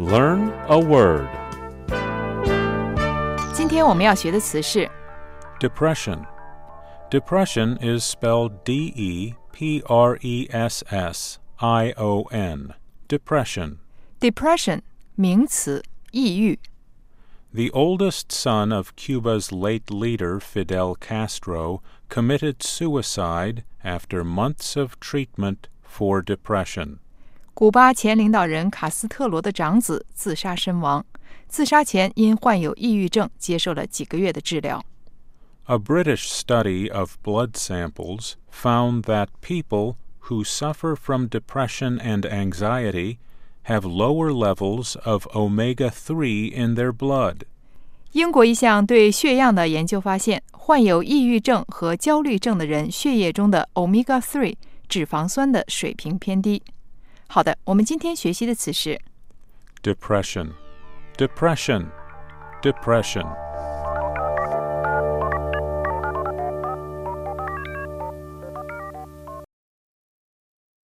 Learn a word. 今天我们要学的词是 Depression. Depression is spelled D-E-P-R-E-S-S-I-O-N. Depression. depression 名词，抑郁。 The oldest son of Cuba's late leader, Fidel Castro, committed suicide after months of treatment for depression. 古巴前领导人卡斯特罗的长子自杀身亡，自杀前因患有抑郁症接受了几个月的治疗。 A British study of blood samples found that people who suffer from depression and anxiety have lower levels of omega-3 in their blood. 英国一项对血样的研究发现，患有抑郁症和焦虑症的人血液中的 omega-3 脂肪酸的水平偏低。好的，我们今天学习的词是 Depression. Depression. Depression.